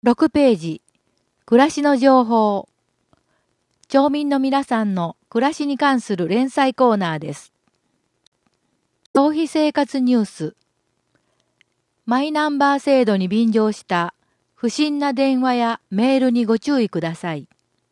6ページ、暮らしの情報。町民の皆さんの暮らしに関する連載コーナーです。消費生活ニュース。マイナンバー制度に便乗した不審な電話やメールにご注意ください。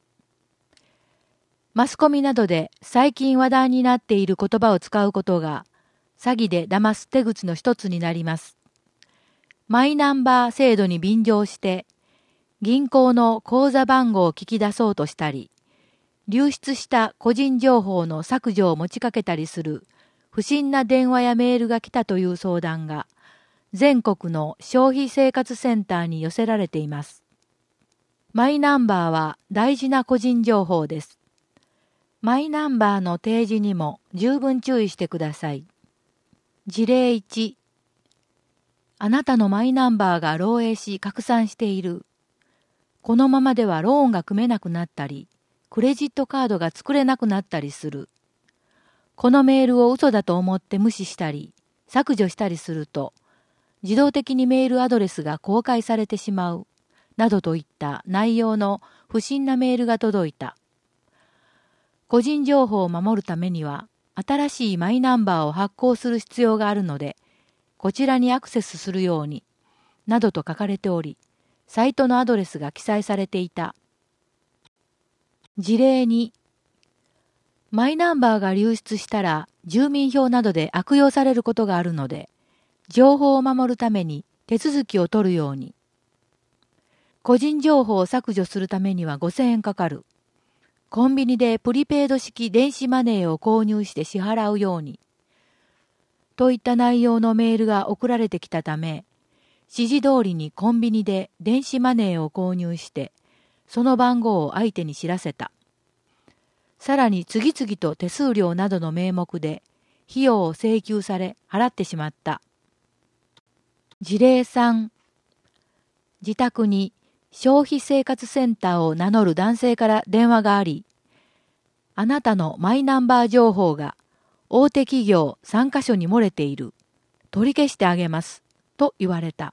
マスコミなどで最近話題になっている言葉を使うことが詐欺で騙す手口の一つになります。マイナンバー制度に便乗して銀行の口座番号を聞き出そうとしたり、流出した個人情報の削除を持ちかけたりする不審な電話やメールが来たという相談が全国の消費生活センターに寄せられています。マイナンバーは大事な個人情報です。マイナンバーの提示にも十分注意してください。事例1、あなたのマイナンバーが漏洩し拡散している。このままではローンが組めなくなったり、クレジットカードが作れなくなったりする。このメールを嘘だと思って無視したり、削除したりすると、自動的にメールアドレスが公開されてしまう、などといった内容の不審なメールが届いた。個人情報を守るためには、新しいマイナンバーを発行する必要があるので、こちらにアクセスするように、などと書かれており、サイトのアドレスが記載されていた。事例2、マイナンバーが流出したら住民票などで悪用されることがあるので、情報を守るために手続きを取るように。個人情報を削除するためには5000円かかる。コンビニでプリペイド式電子マネーを購入して支払うように。といった内容のメールが送られてきたため、指示通りにコンビニで電子マネーを購入して、その番号を相手に知らせた。さらに次々と手数料などの名目で費用を請求され払ってしまった。事例3、自宅に消費生活センターを名乗る男性から電話があり、あなたのマイナンバー情報が大手企業3カ所に漏れている。取り消してあげます。と言われた。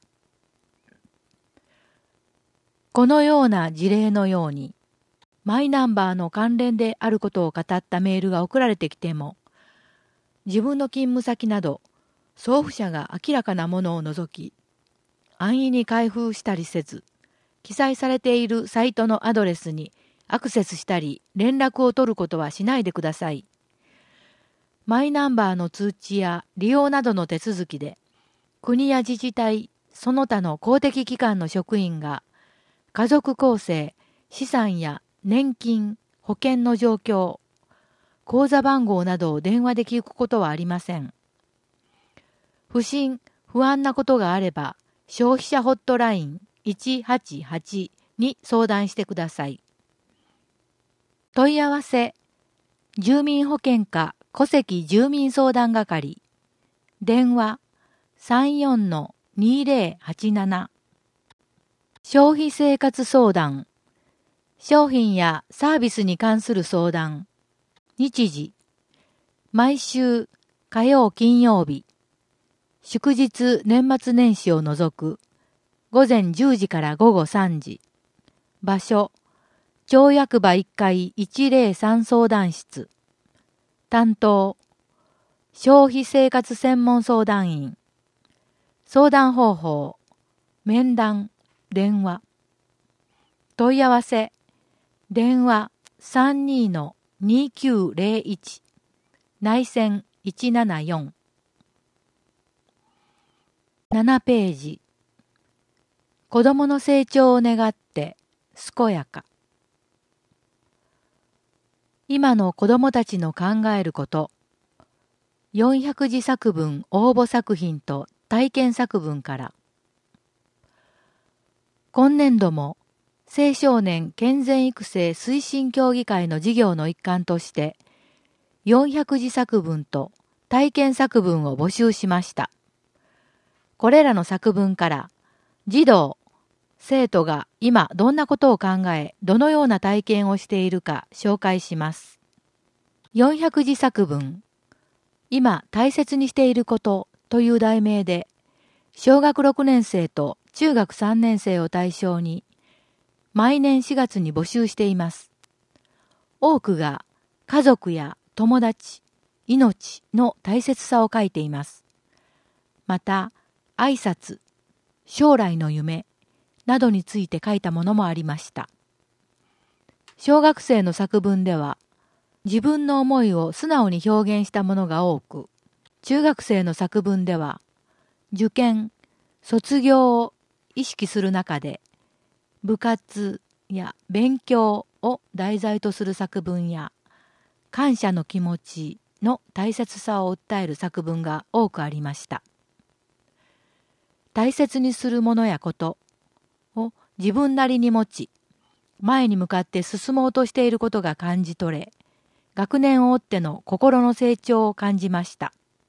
このような事例のように、マイナンバーの関連であることを語ったメールが送られてきても、自分の勤務先など、送付者が明らかなものを除き、安易に開封したりせず、記載されているサイトのアドレスにアクセスしたり連絡を取ることはしないでください。マイナンバーの通知や利用などの手続きで、国や自治体、その他の公的機関の職員が、家族構成、資産や年金、保険の状況、口座番号などを電話で聞くことはありません。不審、不安なことがあれば、消費者ホットライン188に相談してください。問い合わせ、住民保険課戸籍住民相談係、電話34-2087、消費生活相談、商品やサービスに関する相談、日時、毎週火曜金曜日、祝日年末年始を除く、午前10時から午後3時、場所、町役場1階103相談室、担当、消費生活専門相談員、相談方法、面談、電話、問い合わせ、電話32-2901、内線174。7ページ。子供の成長を願って、健やか。今の子供たちの考えること。400字作文応募作品と体験作文から。今年度も青少年健全育成推進協議会の事業の一環として400字作文と体験作文を募集しました。これらの作文から児童、生徒が今どんなことを考え、どのような体験をしているか紹介します。400字作文、今大切にしていることという題名で、小学6年生と中学3年生を対象に毎年4月に募集しています。多くが家族や友達、命の大切さを書いています。また、挨拶、将来の夢などについて書いたものもありました。小学生の作文では、自分の思いを素直に表現したものが多く、中学生の作文では、受験、卒業を意識する中で、部活や勉強を題材とする作文や、感謝の気持ちの大切さを訴える作文が多くありました。大切にするものやことを自分なりに持ち、前に向かって進もうとしていることが感じ取れ、学年を追っての心の成長を感じました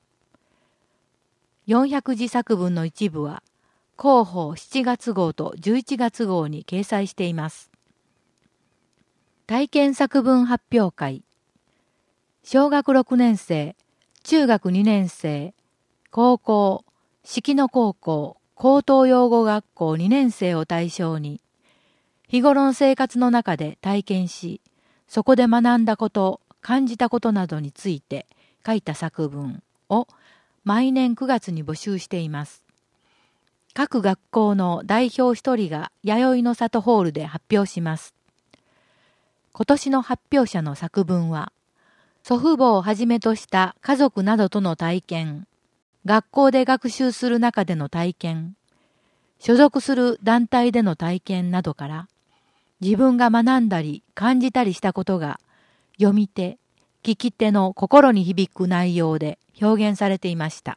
。400字作文の一部は、広報7月号と11月号に掲載しています。体験作文発表会。小学6年生、中学2年生、高校、式野高校、高等養護学校2年生を対象に、日頃の生活の中で体験し、そこで学んだこと、感じたことなどについて書いた作文を毎年9月に募集しています。各学校の代表一人が弥生の里ホールで発表します。今年の発表者の作文は、祖父母をはじめとした家族などとの体験、学校で学習する中での体験、所属する団体での体験などから、自分が学んだり感じたりしたことが、読み手、聞き手の心に響く内容で表現されていました。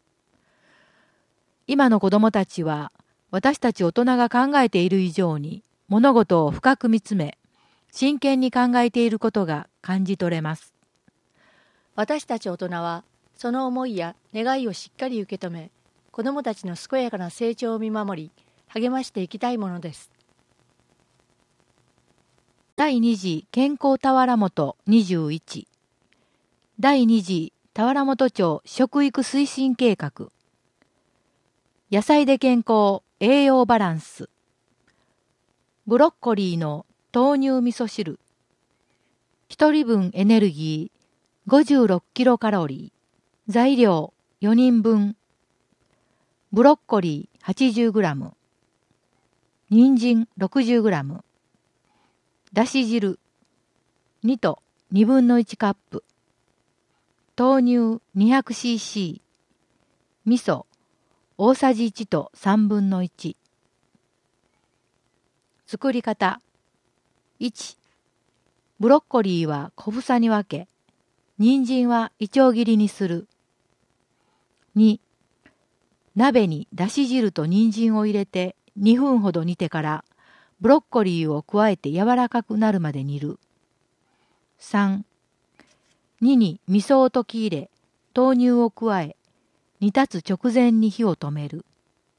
今の子どもたちは、私たち大人が考えている以上に、物事を深く見つめ、真剣に考えていることが感じ取れます。 私たち大人は、その思いや願いをしっかり受け止め、子どもたちの健やかな成長を見守り、励ましていきたいものです。 第2次健康田原本21第2次田原本町食育推進計画野菜で健康栄養バランスブロッコリーの豆乳味噌汁1人分エネルギー56キロカロリー材料4人分ブロッコリー80グラム人参60グラムだし汁2と2分の1カップ豆乳 200cc 味噌大さじ1と3分の1作り方1ブロッコリーは小房に分け人参はイチョウ切りにする2鍋にだし汁と人参を入れて2分ほど煮てからブロッコリーを加えて柔らかくなるまで煮る。3、2に味噌を溶き入れ、豆乳を加え、煮立つ直前に火を止める。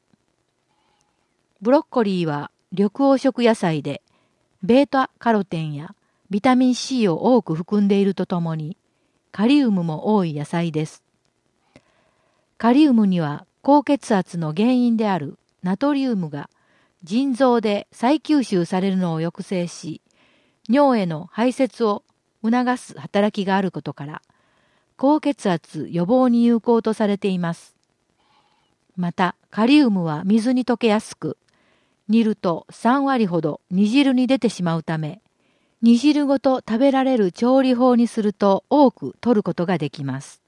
ブロッコリーは緑黄色野菜で、ベータカロテンやビタミン C を多く含んでいるとともに、カリウムも多い野菜です。カリウムには高血圧の原因であるナトリウムが腎臓で再吸収されるのを抑制し、尿への排泄を促す働きがあることから、高血圧予防に有効とされています。また、カリウムは水に溶けやすく、煮ると3割ほど煮汁に出てしまうため、煮汁ごと食べられる調理法にすると多く摂ることができます。